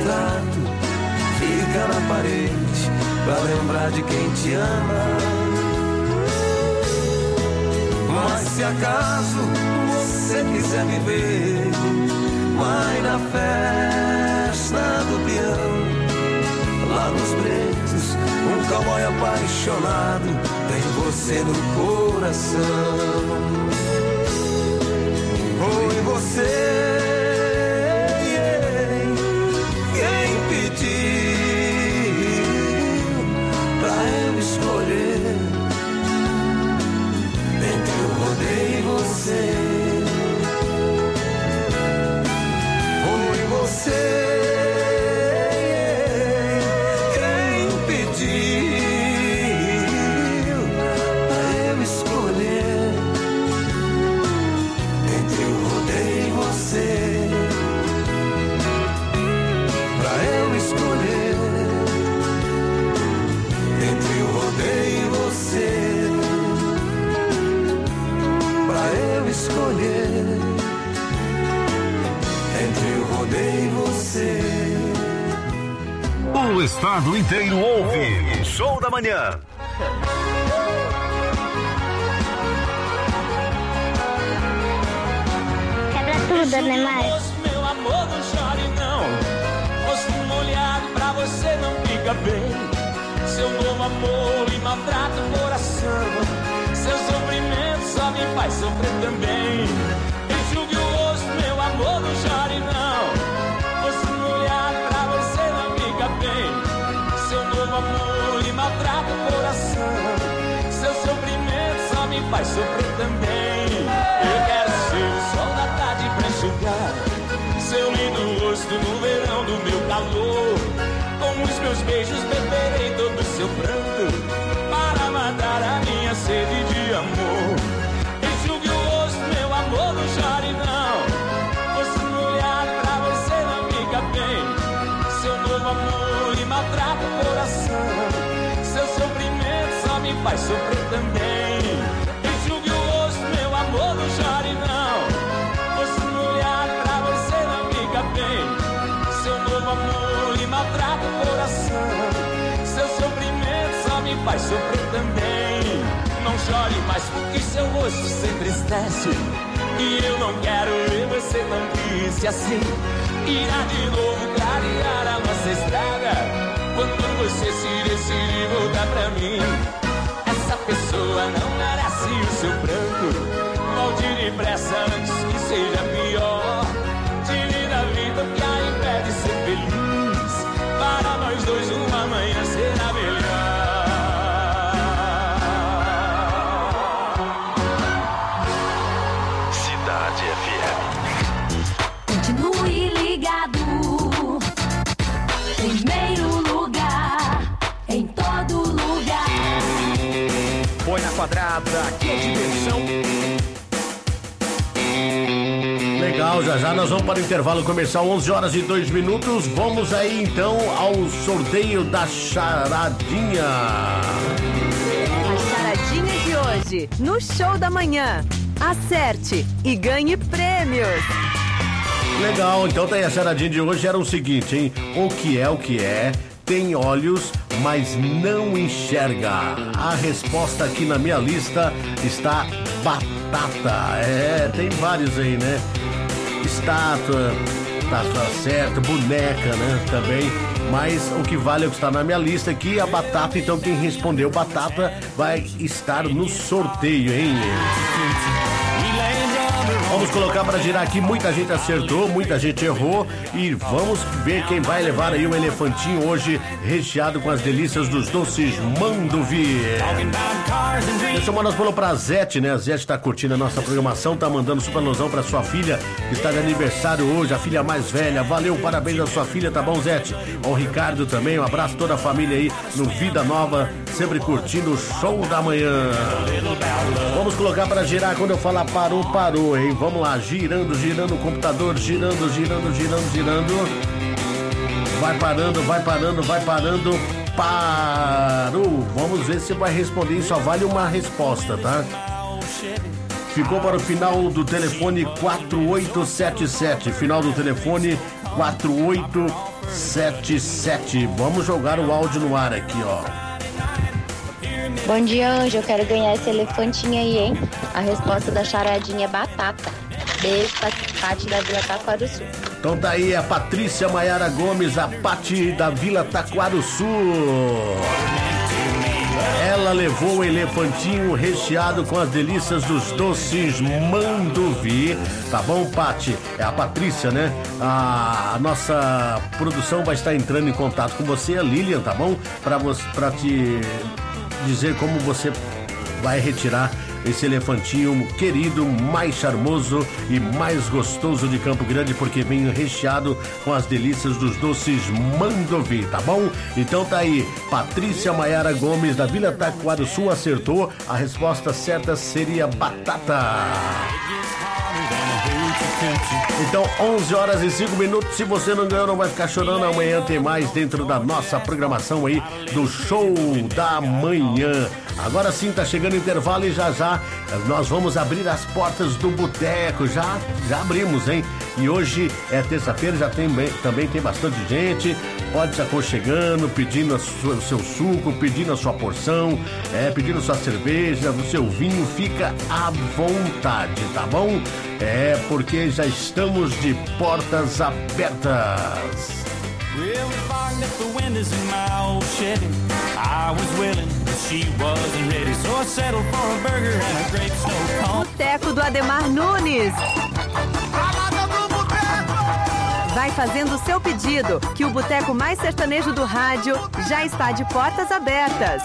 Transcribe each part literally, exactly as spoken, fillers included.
retrato fica na parede pra lembrar de quem te ama. Mas se acaso você quiser me ver, vai na festa do peão. Lá nos Bretos, um cowboy apaixonado tem você no coração. Foi você quem pediu pra eu escolher entre o rodeio e você. Foi você quem pediu pra eu escolher entre o rodeio e você. Pra eu escolher entre o rodeio e você. Pra eu escolher entre o rodeio e você. O estado inteiro ouve Show da Manhã. Quebra tudo, né, Maio? Meu amor, não chore não. Rosto molhado pra você não fica bem. Seu novo amor me maltrata o coração. Seu sofrimento só me faz sofrer também. Enxugue o rosto, meu amor, não chore não. Rosto molhado pra você não fica bem. Seu novo amor me maltrata o coração. Seu sofrimento só me faz sofrer também. Eu quero ser o sol da tarde pra enxugar seu lindo rosto no verão do meu calor. Com os meus beijos beberei todo o seu pranto para matar a minha sede de amor. Enxugue o rosto, meu amor, não chore não. Rosto molhado pra você não fica bem. Seu novo amor me maltrata o coração. Seu sofrimento só me faz sofrer também. Enxugue o rosto, meu amor, não chore não. Rosto molhado pra você não fica bem. Seu novo amor me maltrata o coração. Seu sofrimento só me faz sofrer também. Não chore mais porque seu rosto se entristece. E eu não quero ver você tão triste assim. Irá de novo clarear a nossa estrada quando você se decidir voltar pra mim. Essa pessoa não merece o seu pranto. Volte depressa antes que seja pior. Tire da vida o que a impede de ser feliz. Para nós dois uma manhã será melhor. Cidade F M. Continue ligado. Primeiro lugar, em todo lugar. Põe na quadrada, que é diversão. Legal, já já nós vamos para o intervalo comercial, onze horas e dois minutos. Vamos aí então ao sorteio da charadinha. A charadinha de hoje, no Show da Manhã. Acerte e ganhe prêmios. Legal, então tá aí a charadinha de hoje, era o seguinte, hein? O que é o que é? Tem olhos, mas não enxerga. A resposta aqui na minha lista está batata. É, tem vários aí, né? Estátua, tá, tá certo, boneca, né? Também. Mas o que vale é o que está na minha lista aqui, a batata. Então quem respondeu batata vai estar no sorteio, hein? Vamos colocar para girar aqui, muita gente acertou, muita gente errou e vamos ver quem vai levar aí o elefantinho hoje recheado com as delícias dos doces Mandovi. Essa semana nós falamos pra Zete, né? A Zete tá curtindo a nossa programação, tá mandando super alusão pra sua filha que está de aniversário hoje, a filha mais velha. Valeu, parabéns à sua filha, tá bom, Zete? Ao Ricardo também, um abraço a toda a família aí no Vida Nova, sempre curtindo o Show da Manhã. Vamos colocar para girar quando eu falar parou, parou, hein? Vamos lá, girando, girando o computador, girando, girando, girando, girando. Vai parando, vai parando, vai parando. Parou. Vamos ver se vai responder. Só vale uma resposta, tá? Ficou para o final do telefone quatro oito sete sete. Final do telefone quatro oito sete sete. Vamos jogar o áudio no ar aqui, ó. Bom dia, Anjo. Eu quero ganhar esse elefantinho aí, hein? A resposta da charadinha é batata. Beijo, Pati da Vila Taquaruçu. Então tá aí a Patrícia Maiara Gomes, a Pati da Vila Taquaruçu. Ela levou o elefantinho recheado com as delícias dos doces Manduvi. Tá bom, Pati? É a Patrícia, né? A nossa produção vai estar entrando em contato com você, a Lilian, tá bom? Pra, você, pra te dizer como você vai retirar esse elefantinho querido, mais charmoso e mais gostoso de Campo Grande, porque vem recheado com as delícias dos doces Mandovi, tá bom? Então tá aí, Patrícia Maiara Gomes da Vila Taquaruçu acertou, a resposta certa seria batata. Então, onze horas e cinco minutos. Se você não ganhou, não vai ficar chorando. Amanhã tem mais dentro da nossa programação aí do Show da Manhã. Agora sim, tá chegando o intervalo e já já nós vamos abrir as portas do boteco. Já, já abrimos, hein? E hoje é terça-feira, já tem também tem bastante gente. Pode se aconchegando, pedindo a sua, o seu suco, pedindo a sua porção, é, pedindo a sua cerveja, o seu vinho, fica à vontade, tá bom? É, porque já estamos de portas abertas. Boteco do Ademar Nunes. Vai fazendo o seu pedido, que o boteco mais sertanejo do rádio já está de portas abertas.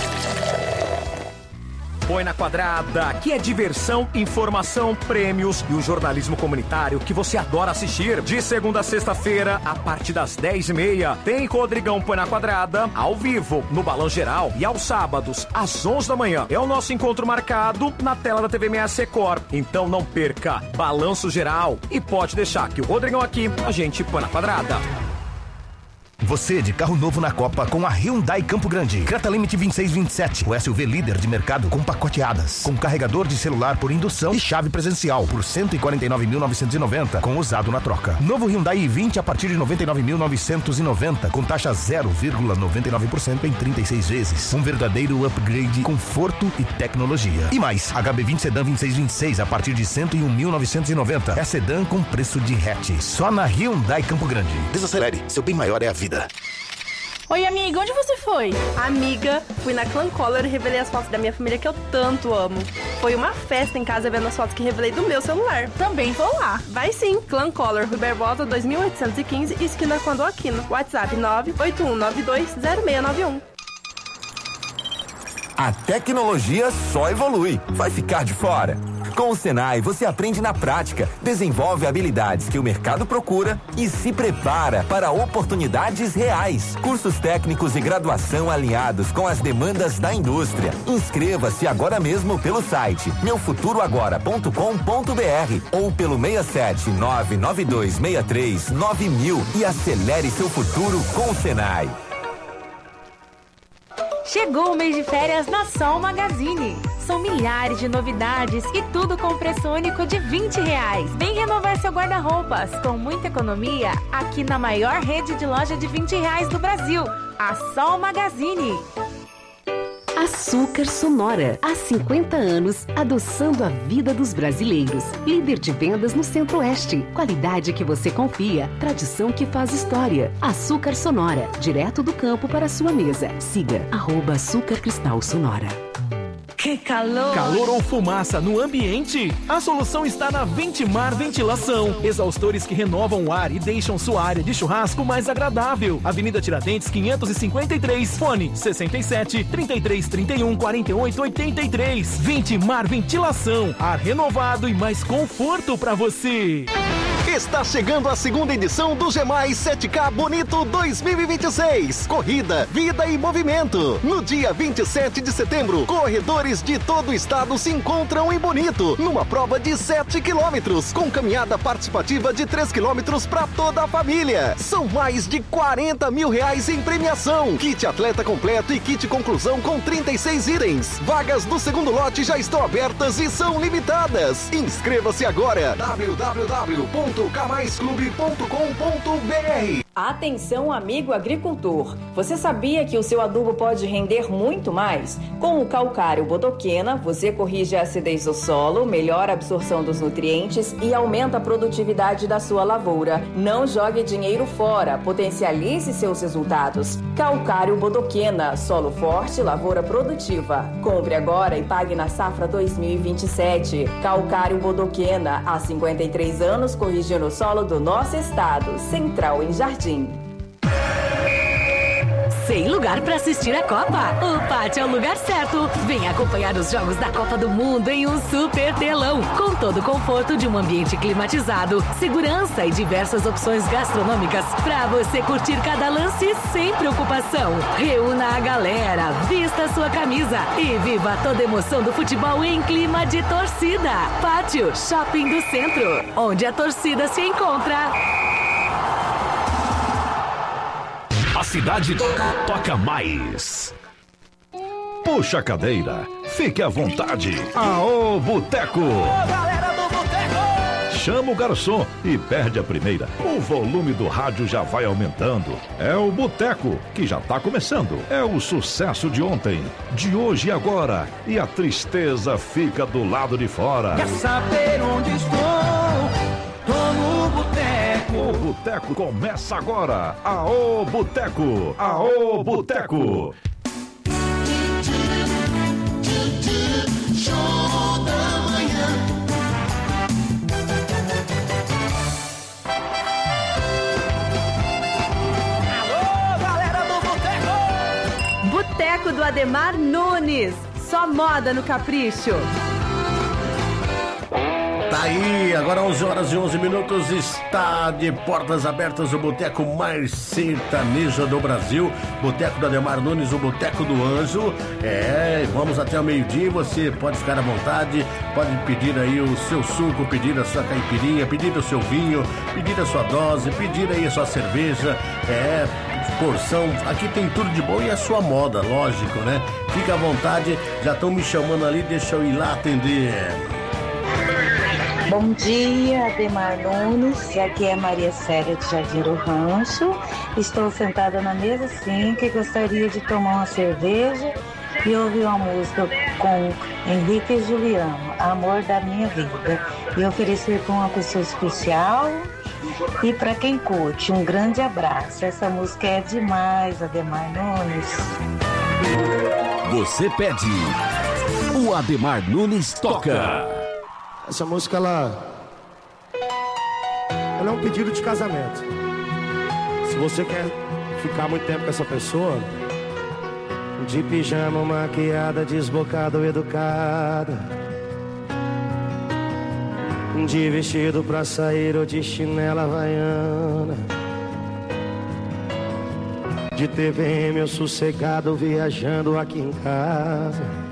Põe na Quadrada, aqui é diversão, informação, prêmios e o jornalismo comunitário que você adora assistir. De segunda a sexta-feira, a partir das dez e meia, tem Rodrigão Põe na Quadrada, ao vivo, no Balão Geral. E aos sábados, às onze da manhã, é o nosso encontro marcado na tela da T V meia Secor. Então não perca, Balanço Geral. E pode deixar que o Rodrigão aqui, a gente põe na Quadrada. Você de carro novo na Copa com a Hyundai Campo Grande. Creta Limite vinte e seis vinte e sete. O S U V líder de mercado com pacoteadas. Com carregador de celular por indução e chave presencial por cento e quarenta e nove mil novecentos e noventa com usado na troca. Novo Hyundai i vinte a partir de noventa e nove mil novecentos e noventa com taxa zero vírgula noventa e nove por cento em trinta e seis vezes. Um verdadeiro upgrade, conforto e tecnologia. E mais, H B vinte Sedan vinte e seis vinte e seis a partir de cento e um mil novecentos e noventa. É sedã com preço de hatch. Só na Hyundai Campo Grande. Desacelere, seu bem maior é a vida. Oi, amiga, onde você foi? Amiga, fui na Clan Color e revelei as fotos da minha família que eu tanto amo. Foi uma festa em casa vendo as fotos que revelei do meu celular. Também vou lá. Vai sim, Clan Color, Rui Barbosa dois mil oitocentos e quinze, esquina Quando Aquino. WhatsApp nove oito um nove dois zero seis nove um. A tecnologia só evolui. Vai ficar de fora? Com o Senai, você aprende na prática, desenvolve habilidades que o mercado procura e se prepara para oportunidades reais. Cursos técnicos e graduação alinhados com as demandas da indústria. Inscreva-se agora mesmo pelo site meu futuro agora ponto com ponto b r ou pelo seis sete nove nove dois seis três nove mil e acelere seu futuro com o Senai. Chegou o mês de férias na Sol Magazine. São milhares de novidades e tudo com preço único de vinte reais. Vem renovar seu guarda-roupas com muita economia aqui na maior rede de loja de vinte reais do Brasil, a Sol Magazine. Açúcar Sonora, há cinquenta anos, adoçando a vida dos brasileiros. Líder de vendas no Centro-Oeste. Qualidade que você confia, tradição que faz história. Açúcar Sonora, direto do campo para a sua mesa. Siga, arroba Açúcar Cristal Sonora. Que calor! Calor ou fumaça no ambiente? A solução está na Ventimar Ventilação. Exaustores que renovam o ar e deixam sua área de churrasco mais agradável. Avenida Tiradentes quinhentos e cinquenta e três, fone sessenta e sete, trinta e três, trinta e um, quarenta e oito, oitenta e três. Ventimar Ventilação, ar renovado e mais conforto para você. Está chegando a segunda edição do G mais sete K Bonito dois mil e vinte e seis. Corrida, vida e movimento. No dia vinte e sete de setembro, corredores de todo o estado se encontram em Bonito, numa prova de sete quilômetros, com caminhada participativa de três quilômetros para toda a família. São mais de quarenta mil reais em premiação. Kit atleta completo e kit conclusão com trinta e seis itens. Vagas do segundo lote já estão abertas e são limitadas. Inscreva-se agora. w w w ponto k mais clube ponto com ponto b r. Atenção, amigo agricultor! Você sabia que o seu adubo pode render muito mais? Com o calcário bodoquena, você corrige a acidez do solo, melhora a absorção dos nutrientes e aumenta a produtividade da sua lavoura. Não jogue dinheiro fora, potencialize seus resultados. Calcário bodoquena, solo forte, lavoura produtiva. Compre agora e pague na safra dois mil e vinte e sete. Calcário bodoquena, há cinquenta e três anos corrigindo o solo do nosso estado. Central em Jardim. Sem lugar para assistir a Copa? O Pátio é o lugar certo. Venha acompanhar os jogos da Copa do Mundo em um super telão, com todo o conforto de um ambiente climatizado, segurança e diversas opções gastronômicas para você curtir cada lance sem preocupação. Reúna a galera, vista a sua camisa e viva toda a emoção do futebol em clima de torcida. Pátio Shopping do Centro, onde a torcida se encontra. A cidade toca mais. Puxa a cadeira, fique à vontade. Aô, Boteco! Ô, galera do Boteco! Chama o garçom e perde a primeira. O volume do rádio já vai aumentando. É o Boteco, que já tá começando. É o sucesso de ontem, de hoje e agora. E a tristeza fica do lado de fora. Quer saber onde estou? Tô no Boteco. O Boteco começa agora. Aô, Boteco! Aô, Boteco! Show da manhã. Alô, galera do Boteco! Boteco do Ademar Nunes. Só moda no capricho. Tá aí, agora onze horas e onze minutos, está de portas abertas o boteco mais sertanejo do Brasil, Boteco do Ademar Nunes, o Boteco do Anjo. É, vamos até o meio-dia, você pode ficar à vontade, pode pedir aí o seu suco, pedir a sua caipirinha, pedir o seu vinho, pedir a sua dose, pedir aí a sua cerveja, é, porção, aqui tem tudo de bom e a sua moda, lógico, né? Fica à vontade, já estão me chamando ali, deixa eu ir lá atender. Bom dia, Ademar Nunes, aqui é Maria Célia de Jardim do Rancho. Estou sentada na mesa sim, que gostaria de tomar uma cerveja e ouvir uma música com Henrique e Juliano, Amor da Minha Vida. E oferecer para uma pessoa especial e para quem curte, um grande abraço. Essa música é demais, Ademar Nunes. Você pede, o Ademar Nunes toca. Essa música, ela, ela é um pedido de casamento. Se você quer ficar muito tempo com essa pessoa, de pijama, maquiada, desbocada ou educada, de vestido pra sair ou de chinela havaiana, de T V M ou sossegado viajando aqui em casa,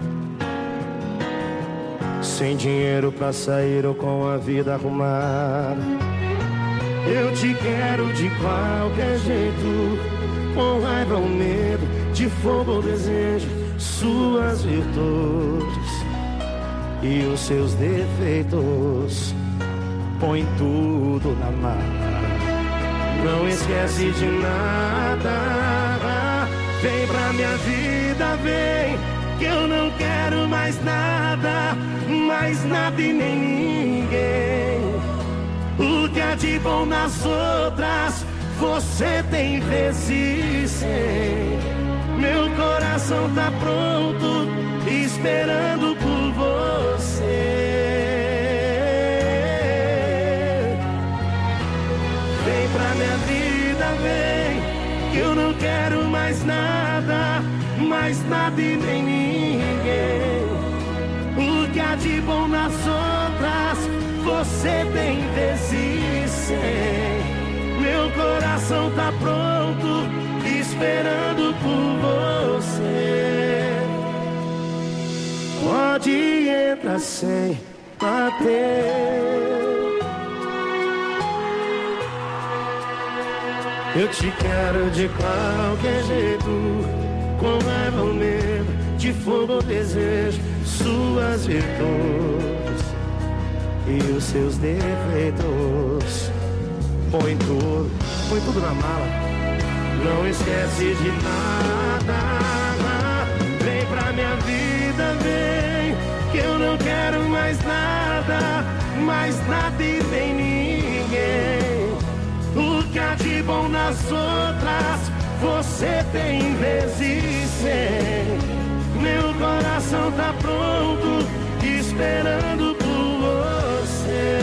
sem dinheiro pra sair ou com a vida arrumada. Eu te quero de qualquer jeito, com raiva ou medo, de fogo ou desejo, suas virtudes e os seus defeitos, põe tudo na mala. Não esquece de nada, vem pra minha vida, vem, que eu não quero mais nada, mais nada e nem ninguém. O que há de bom nas outras, você tem vezes cem. Meu coração tá pronto, esperando por você. Vem pra minha vida, vem, que eu não quero mais nada, mais nada e nem ninguém. O que há de bom nas outras, você tem vezes cem. Meu coração tá pronto, esperando por você. Pode entrar sem bater. Eu te quero de qualquer jeito, com raiva ou medo, de fogo ou desejo, suas virtudes e os seus defeitos, põe tudo põe tudo na mala. Não esquece de nada. Vem pra minha vida, vem, que eu não quero mais nada, mais nada e nem ninguém. O que há de bom nas outras, você tem vezes cem. Meu coração tá pronto, esperando por você.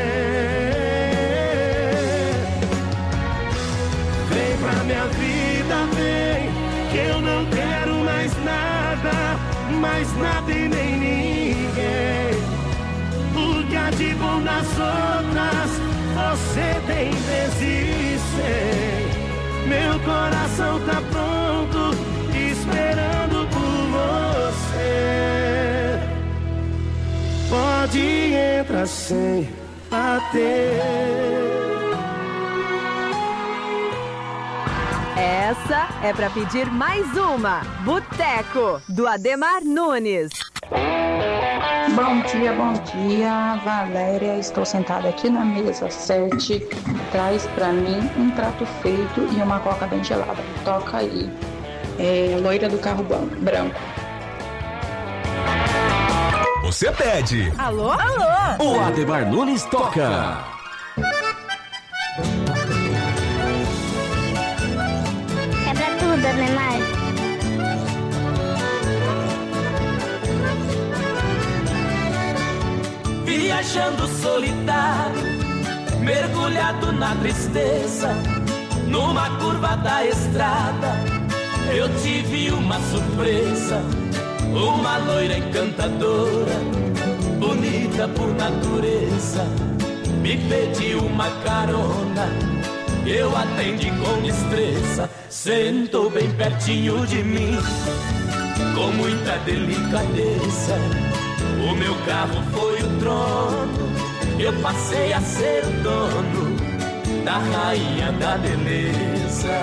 Vem pra minha vida, vem, que eu não quero mais nada, mais nada e nem ninguém. O que há de bom nas outras, você tem vezes cem. Meu coração tá pronto, esperando por você. Pode entrar sem bater. Essa é pra pedir mais uma. Boteco, do Ademar Nunes. Bom dia, bom dia, Valéria. Estou sentada aqui na mesa sete. Traz pra mim um prato feito e uma coca bem gelada. Toca aí. É, loira do carro branco. Você pede. Alô? Alô? O Ademar Nunes toca. É pra tudo, Ademar. Viajando solitário, mergulhado na tristeza, numa curva da estrada, eu tive uma surpresa. Uma loira encantadora, bonita por natureza, me pediu uma carona, eu atendi com destreza. Sentou bem pertinho de mim, com muita delicadeza. O meu carro foi o trono, eu passei a ser o dono da rainha da beleza.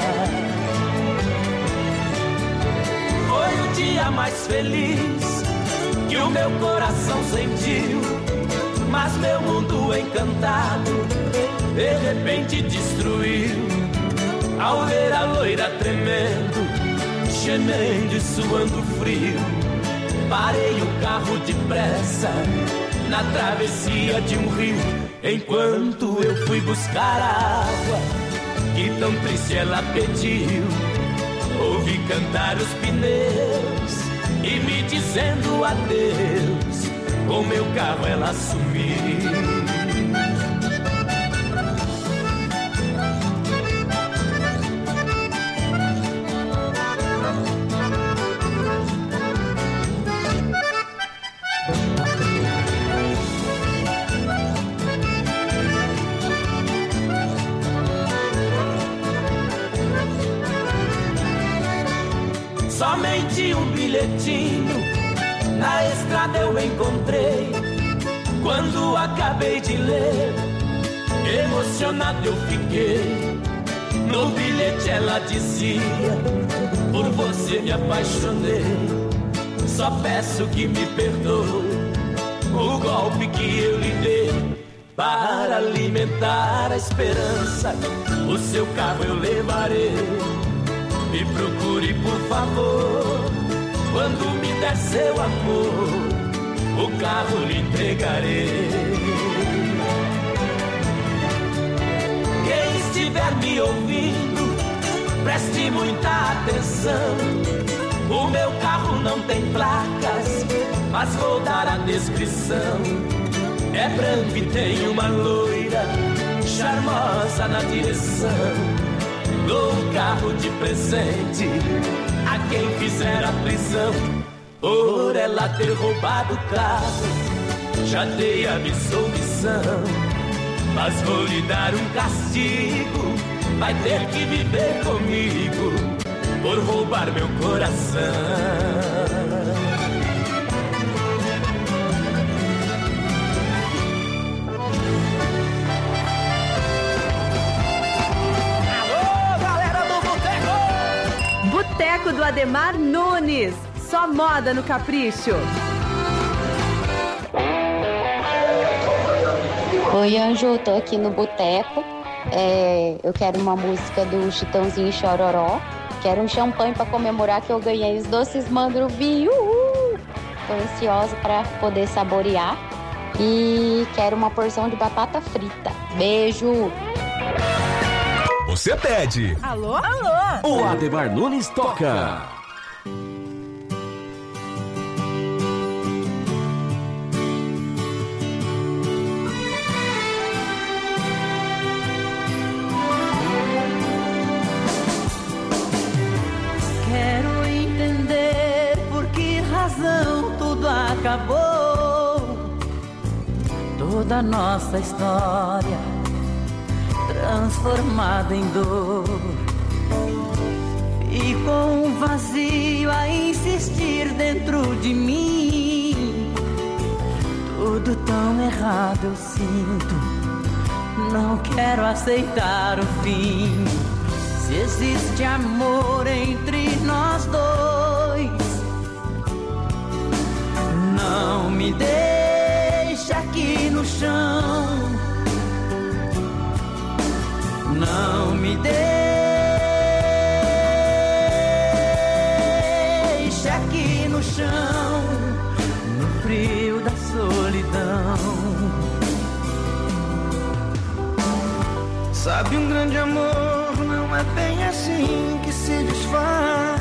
Foi o dia mais feliz que o meu coração sentiu, mas meu mundo encantado de repente destruiu. Ao ver a loira tremendo, gemendo e suando frio, parei o carro depressa na travessia de um rio. Enquanto eu fui buscar água, que tão triste ela pediu, ouvi cantar os pneus e me dizendo adeus. Com meu carro ela sumiu. Somente um bilhetinho na estrada eu encontrei. Quando acabei de ler, emocionado eu fiquei. No bilhete ela dizia: por você me apaixonei. Só peço que me perdoe o golpe que eu lhe dei. Para alimentar a esperança, o seu carro eu levarei. Me procure, por favor, quando me der seu amor, o carro lhe entregarei. Quem estiver me ouvindo, preste muita atenção. O meu carro não tem placas, mas vou dar a descrição. É branco e tem uma loira charmosa na direção. Dou um carro de presente a quem fizer a prisão por ela ter roubado o carro. Já dei a absolvição, mas vou lhe dar um castigo. Vai ter que viver comigo por roubar meu coração. Boteco do Ademar Nunes. Só moda no capricho. Oi, Anjo, eu tô aqui no boteco É, eu quero uma música do Chitãozinho e Chororó. Quero um champanhe para comemorar que eu ganhei os doces Mandruvi. Uhul! Tô ansiosa para poder saborear. E quero uma porção de batata frita. Beijo! Você pede. Alô? Alô? O Ademar Nunes toca. Quero entender por que razão tudo acabou. Toda nossa história transformada em dor. Ficou um vazio a insistir dentro de mim. Tudo tão errado eu sinto. Não quero aceitar o fim. Se existe amor entre nós dois, não me deixa aqui no chão. Não me deixe aqui no chão, no frio da solidão. Sabe, um grande amor não é bem assim que se desfaz.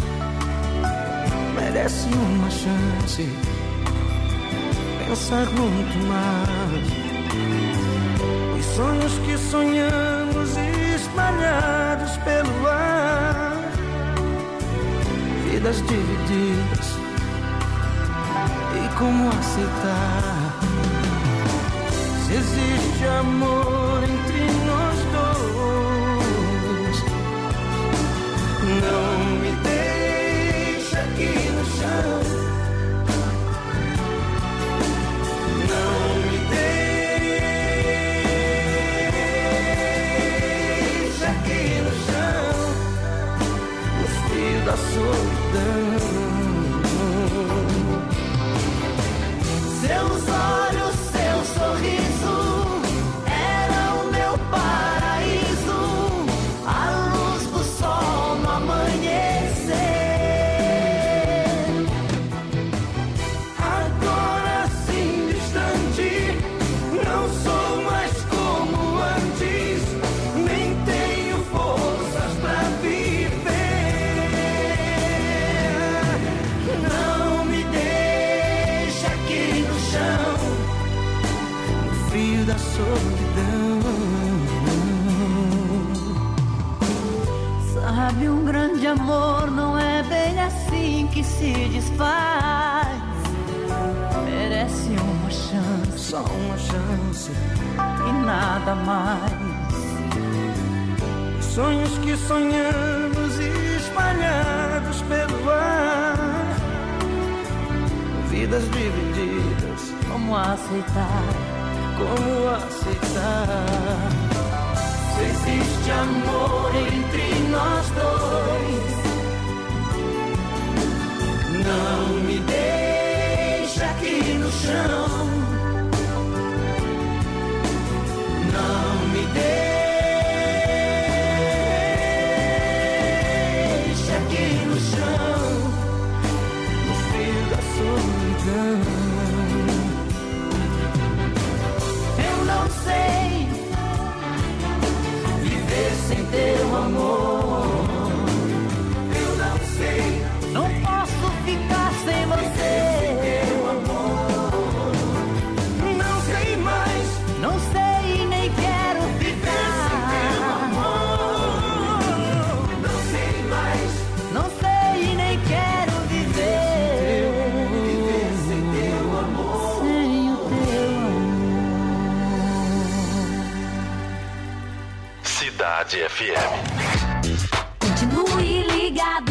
Merece uma chance, pensar muito mais. Os sonhos que sonhamos espalhados pelo ar, vidas divididas, e como aceitar? Se existe amor entre nós dois, não me deixa aqui no chão. Não me deixa aqui no chão, no frio da solidão. Seus olhos, seu sorriso era o meu paraíso, a luz do sol no amanhecer. Agora assim distante, não sou mais como antes, nem tenho forças pra viver. Não me deixa aqui no chão, no frio da solidão. Sabe, um grande amor não é bem assim que se desfaz. Merece uma chance, só uma chance e nada mais. Os sonhos que sonhamos espalhados pelo ar, vidas divididas, como aceitar? Como aceitar? Se existe amor entre nós dois, não me deixa aqui no chão. Não me deixa aqui no chão, no frio da solidão. Eu não sei viver sem teu amor. Eu não sei, não posso ficar sem você. Teu amor, não sei mais, não sei nem quero viver sem teu amor. Não sei mais, não sei nem quero viver. Viver sem teu amor, sem o teu amor. Cidade F M. Continue ligado.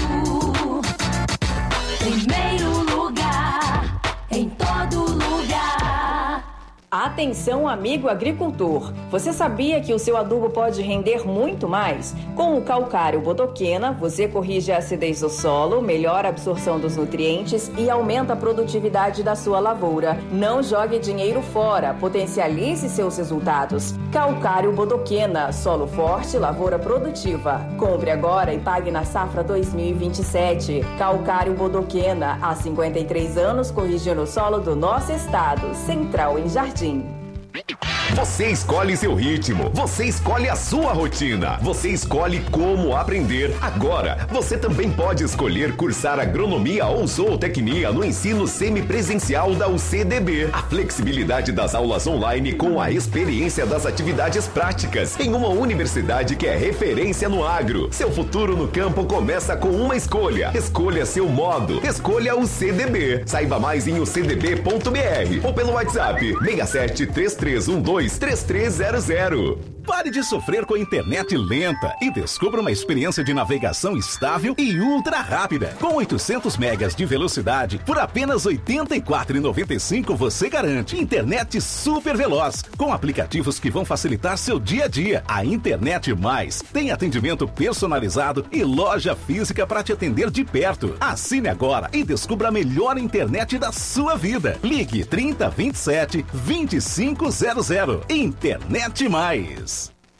Primeiro lugar, em todo lugar. Atenção, amigo agricultor! Você sabia que o seu adubo pode render muito mais? Com o calcário bodoquena, você corrige a acidez do solo, melhora a absorção dos nutrientes e aumenta a produtividade da sua lavoura. Não jogue dinheiro fora, potencialize seus resultados. Calcário bodoquena, solo forte, lavoura produtiva. Compre agora e pague na safra dois mil e vinte e sete. Calcário bodoquena, há cinquenta e três anos corrigindo o solo do nosso estado. Central em Jardim. Você escolhe seu ritmo, você escolhe a sua rotina, você escolhe como aprender. Agora, você também pode escolher cursar agronomia ou zootecnia no ensino semipresencial da U C D B. A flexibilidade das aulas online com a experiência das atividades práticas em uma universidade que é referência no agro. Seu futuro no campo começa com uma escolha. Escolha seu modo. Escolha o C D B. Saiba mais em u c d b ponto b r ou pelo WhatsApp seis sete três três um dois três três zero zero. Pare de sofrer com a internet lenta e descubra uma experiência de navegação estável e ultra rápida. Com oitocentos megas de velocidade, por apenas oitenta e quatro reais e noventa e cinco centavos você garante internet super veloz, com aplicativos que vão facilitar seu dia a dia. A Internet Mais tem atendimento personalizado e loja física para te atender de perto. Assine agora e descubra a melhor internet da sua vida. Ligue trinta, vinte e sete, vinte e cinco zero zero. Internet Mais.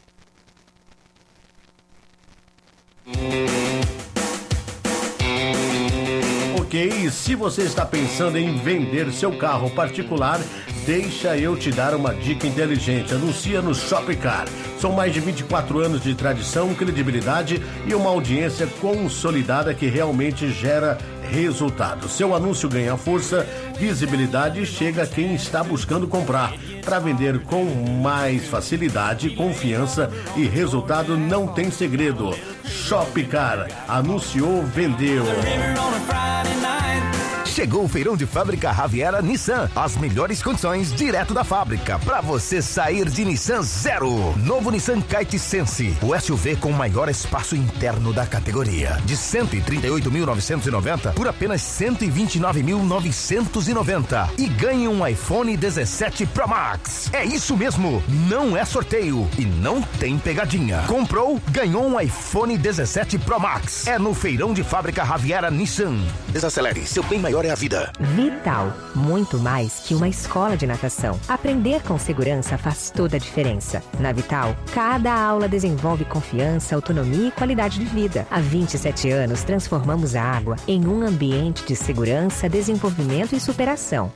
Ok, se você está pensando em vender seu carro particular, deixa eu te dar uma dica inteligente. Anuncia no Shopcar. São mais de vinte e quatro anos de tradição, credibilidade e uma audiência consolidada que realmente gera resultado. Seu anúncio ganha força, visibilidade e chega a quem está buscando comprar. Para vender com mais facilidade, confiança e resultado não tem segredo. Shopcar. Anunciou, vendeu. Chegou o feirão de fábrica Raviera Nissan. As melhores condições direto da fábrica para você sair de Nissan zero. Novo Nissan Kite Sense, o S U V com maior espaço interno da categoria. De cento e trinta e oito mil novecentos e noventa por apenas cento e vinte e nove mil novecentos e noventa. E ganhe um iPhone dezessete Pro Max. É isso mesmo, não é sorteio e não tem pegadinha. Comprou, ganhou um iPhone dezessete Pro Max. É no feirão de fábrica Raviera Nissan. Desacelere, seu bem maior é a vida. Vital, muito mais que uma escola de natação. Aprender com segurança faz toda a diferença. Na Vital, cada aula desenvolve confiança, autonomia e qualidade de vida. Há vinte e sete anos, transformamos a água em um ambiente de segurança, desenvolvimento e superação.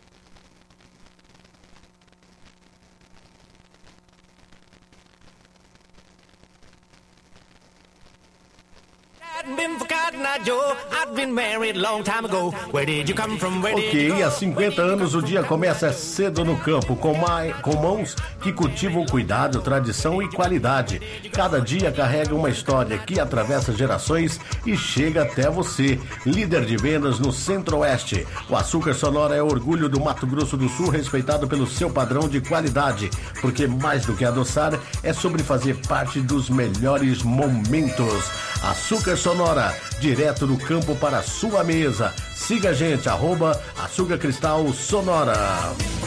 Ok, há cinquenta anos o dia começa cedo no campo, com, ma- com mãos que cultivam cuidado, tradição e qualidade. Cada dia carrega uma história que atravessa gerações e chega até você. Líder de vendas no Centro-Oeste. O Açúcar Sonora é orgulho do Mato Grosso do Sul, respeitado pelo seu padrão de qualidade. Porque mais do que adoçar, é sobre fazer parte dos melhores momentos. Açúcar Sonora, direto do campo para a sua mesa. Siga a gente, arroba Açúcar Cristal Sonora.